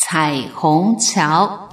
彩虹桥。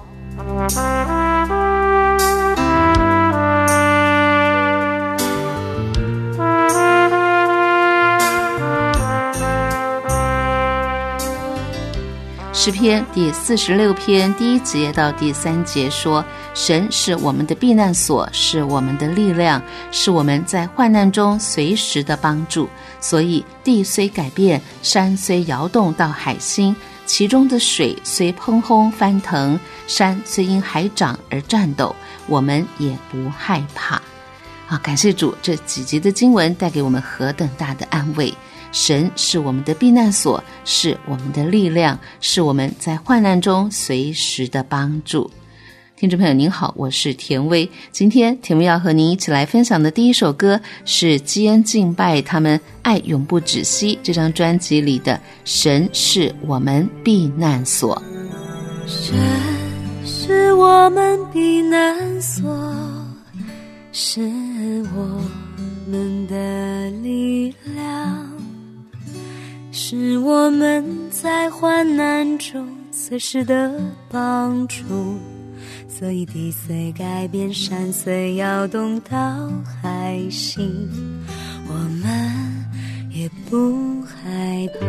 诗篇第46篇第1节到第3节说，神是我们的避难所，是我们的力量，是我们在患难中随时的帮助。所以地虽改变，山虽摇动到海心，其中的水虽砰轰翻腾，山虽因海涨而颤抖，我们也不害怕。感谢主，这几节的经文带给我们何等大的安慰。神是我们的避难所，是我们的力量，是我们在患难中随时的帮助。听众朋友您好，我是田薇。今天田薇要和您一起来分享的第一首歌是基恩敬拜他们爱永不止息这张专辑里的神是我们避难所。 神是我们避难所，是我们的力量，是我们在患难中随时的帮助。所以地虽改变，山虽摇动到海心，我们也不害怕。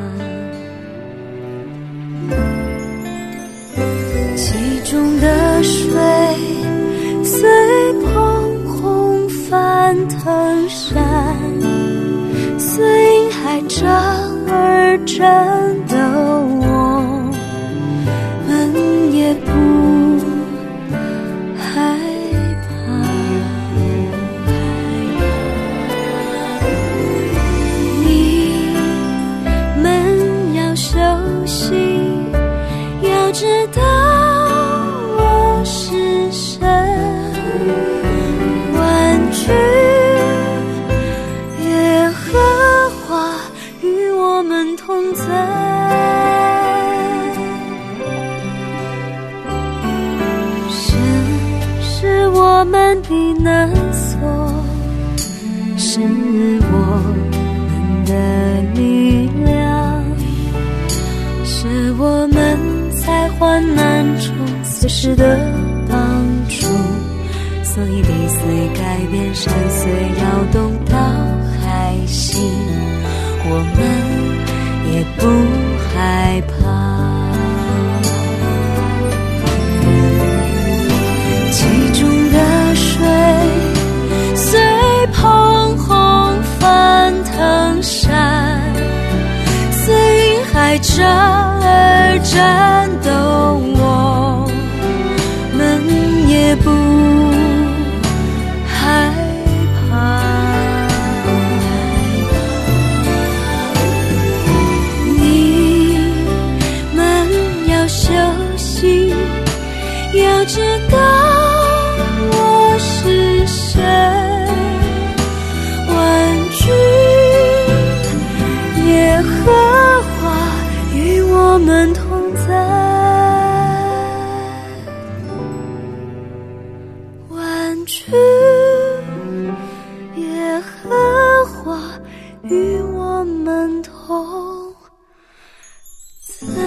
其中的水虽砰轰翻腾山，虽因海涨而颤抖，我们也不害怕。你们要休息，要知道我是神，万军耶和华与我们同在。我们避难所，是我们的力量，是我们在患难中随时的帮助。所以地虽改变，山虽摇动到海心，我们也不害怕。其中的水虽砰轰翻腾山，虽因海涨而颤抖，我们也不害怕。你们要休息，要知道是神，万军耶和华与我们同在，万军耶和华与我们同在。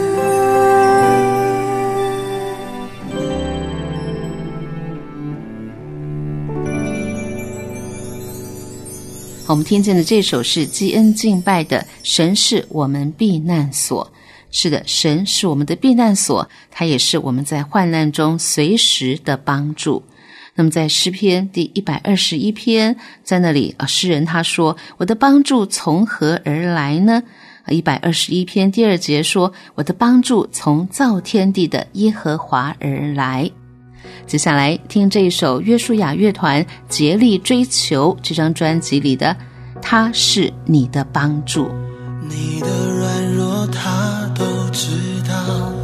我们听见的这首是基恩敬拜的神是我们避难所。是的，神是我们的避难所，他也是我们在患难中随时的帮助。那么在诗篇第121篇，在那里诗人他说，我的帮助从何而来呢？121篇第2节说，我的帮助从造天地的耶和华而来。接下来听这一首约书亚乐团竭力追求这张专辑里的他是你的帮助。 你的软弱他都知道，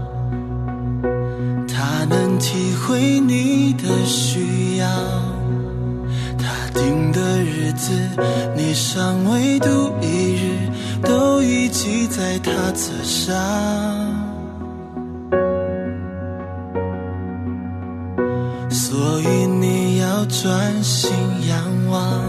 他能体会你的需要，他定的日子你尚未度一日，都已记在他册上。所以你要专心仰望，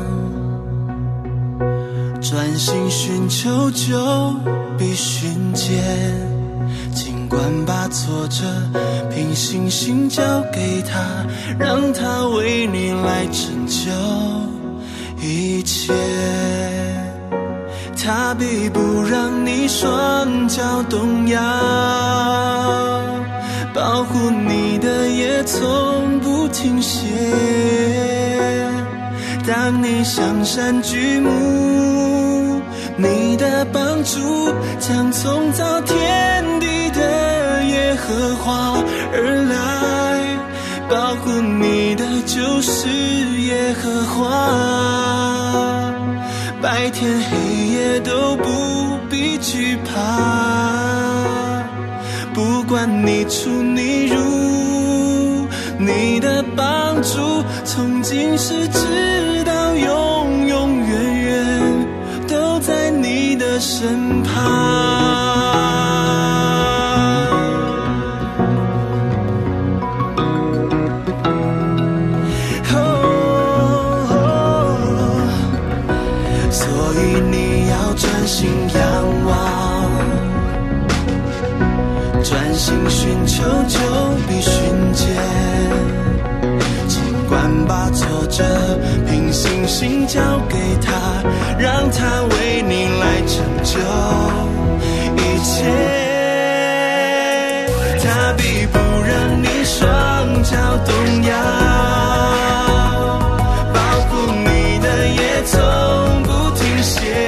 专心寻求就必寻见，尽管把挫折凭信心交给他，让他为你来拯救一切。他必不让你双脚动摇，保护你的也从不停歇。当你向山举目，你的帮助将从造天地的耶和华而来，保护你的就是耶和华，白天黑夜都不必惧怕。不管你出你入，你的帮助从今世直到永永远远都在你的身旁。专心仰望，专心寻求就必寻见，尽管把挫折凭信心交给他，让他为你来拯救一切。他必不让你双脚动摇，保护你的也从不停歇。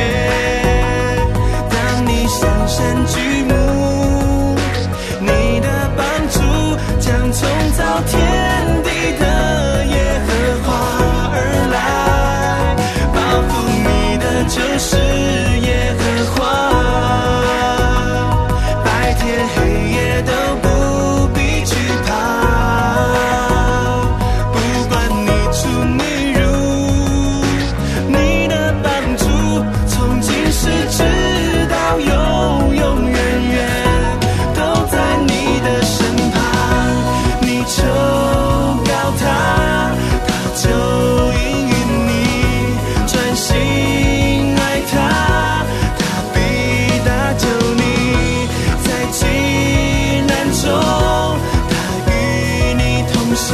山举目，你的帮助将从造天地的耶和华而来，保护你的就是耶和华，白天黑夜都不必惧怕。不管你出你入，你的帮助从今世直到永永远远都在你的身旁。你求告他，他就应允你，专心爱他，他必搭救你，在急难中他与你同行，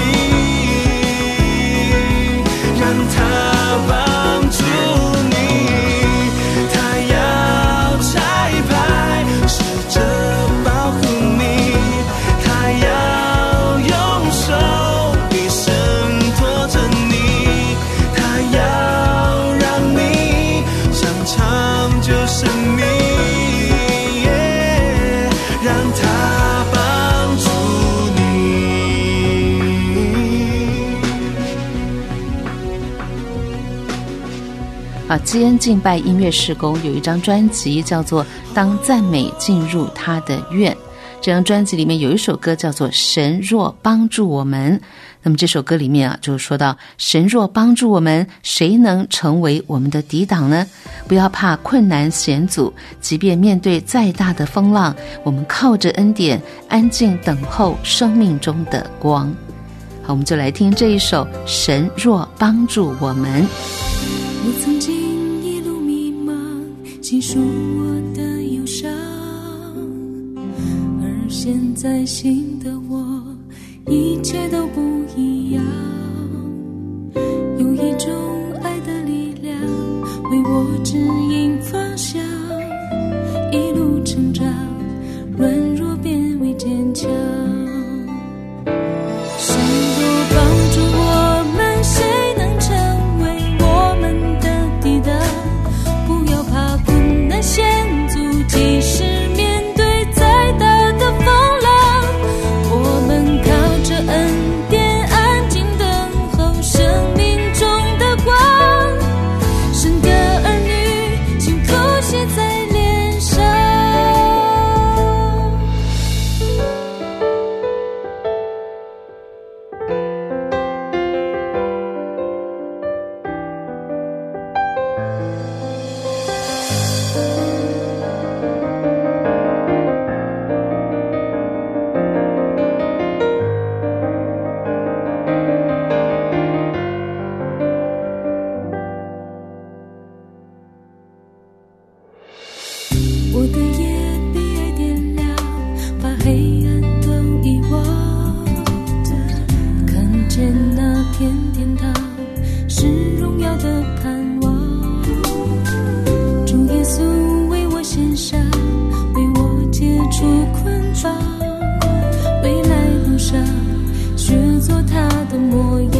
让他帮助你，他要差派使者保护你，他要用手一生托着你，他要让你享长久生命，让他帮助你。 基恩敬拜音乐事工有一张专辑叫做《当赞美进入他的院》，这张专辑里面有一首歌叫做《神若帮助我们》。那么这首歌里面就说到，神若帮助我们，谁能成为我们的抵挡呢？不要怕困难险阻，即便面对再大的风浪，我们靠着恩典安静等候生命中的光。好，我们就来听这一首《神若帮助我们》。 我曾经一路迷茫，倾诉我的忧伤，而现在新的我，一切都不一样。有一种爱的力量为我指引方向，一路成长，软弱变为坚强。神若帮助我们，谁能成为我们的抵挡？不要怕困难险阻，即使面对再大的风浪，我们靠着恩典方，未来路上学做他的模样。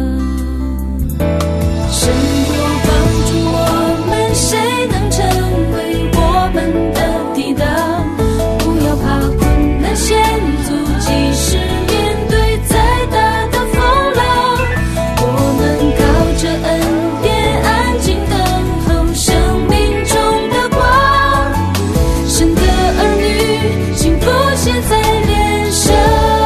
神若帮助我们，谁能成为我们的抵挡？不要怕困难险阻，即使面对再大的风浪，我们靠着恩典安静等候生命中的光。神的儿女幸福写在脸上。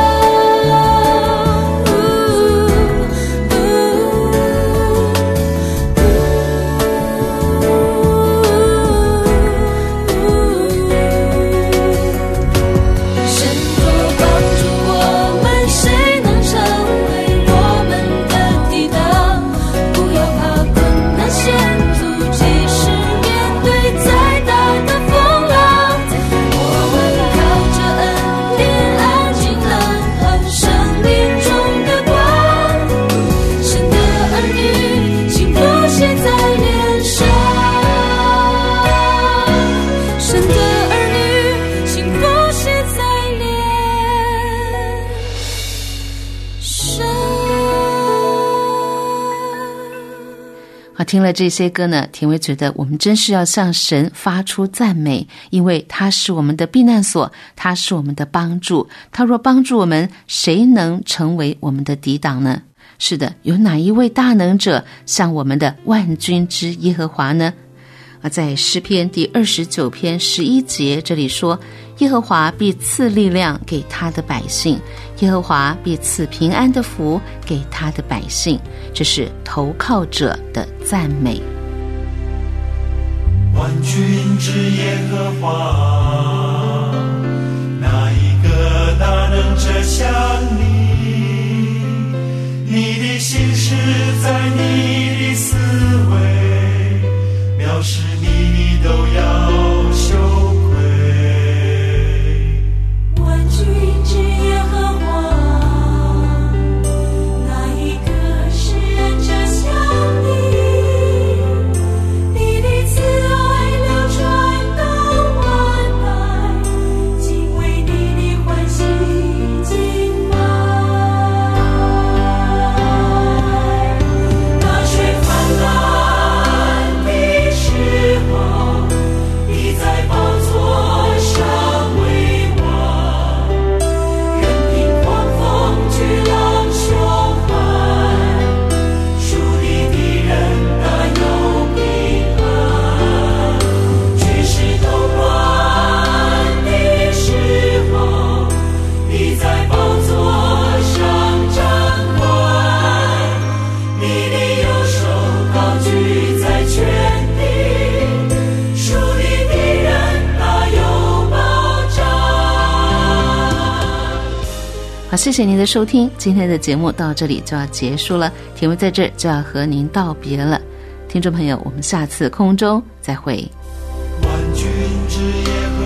听了这些歌呢，田薇觉得我们真是要向神发出赞美，因为他是我们的避难所，他是我们的帮助。他若帮助我们，谁能成为我们的抵挡呢？是的，有哪一位大能者像我们的万军之耶和华呢？在诗篇第29篇11节这里说，耶和华必赐力量给他的百姓，耶和华必赐平安的福给他的百姓。这是投靠者的赞美。 万军之耶和华，哪一个大能者像你？你的心事在你的思维，藐视你都要羞愧。 万军之耶和华，哪一个是人者像你？你的慈爱流传到万代，敬畏你的欢喜敬拜。大水泛滥的时候，你在宝座上为王，任凭狂风巨浪汹撼，属你的人大有平安。军事动乱的时候，你在宝座上掌管，你的右手高举在全地，属你的人大有保障。 好，谢谢您的收听，今天的节目到这里就要结束了，田薇在这儿就要和您道别了。听众朋友，我们下次空中再会。 万军之耶和